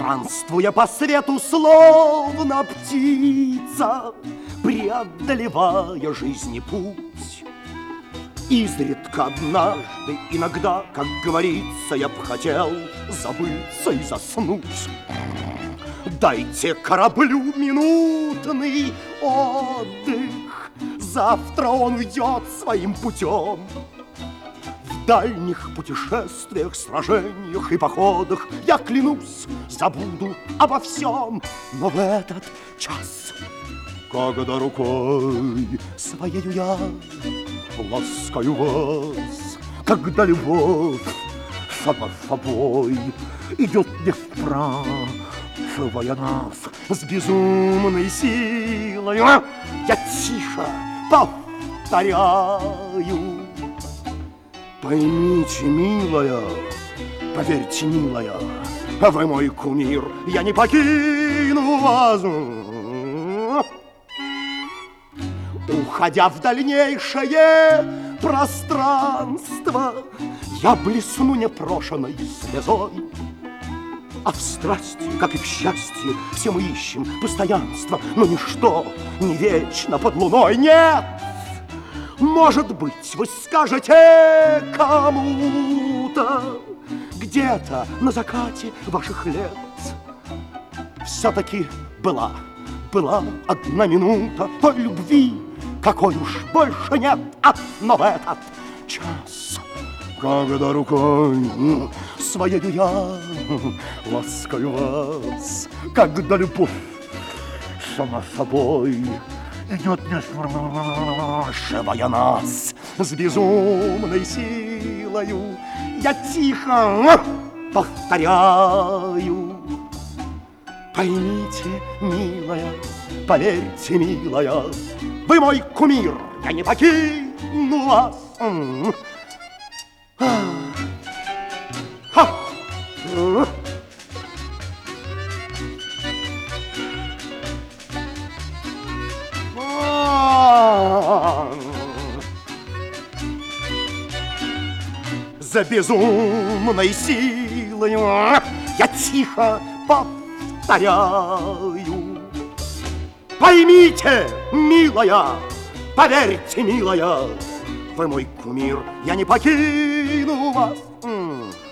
Странствуя по свету, словно птица, преодолевая жизни путь, изредка однажды, иногда, как говорится, я б хотел забыться и заснуть. Дайте кораблю минутный отдых, завтра он уйдет своим путем. В дальних путешествиях, сражениях и походах я, клянусь, забуду обо всем. Но в этот час, когда рукой своею я ласкаю вас, когда любовь сама собой идет не спрашивая нас с безумной силой, я тихо повторяю: поймите, милая, поверьте, милая, вы мой кумир, я не покину вас. Уходя в дальнейшее пространство, я блесну непрошенной слезой. А в страсти, как и в счастье, все мы ищем постоянство, но ничто не вечно под луной. Нет! Может быть, вы скажете кому-то где-то на закате ваших лет: все-таки была одна минута той любви, какой уж больше нет. Но в этот час, когда рукой своею я ласкаю вас, когда любовь сама собой идет, не спрашивая нас с безумной силою, я тихо повторяю: поймите, милая, поверьте, милая, вы мой кумир, я не покину вас. За безумной силой я тихо повторяю: поймите, милая, поверьте, милая, вы мой кумир, я не покину вас.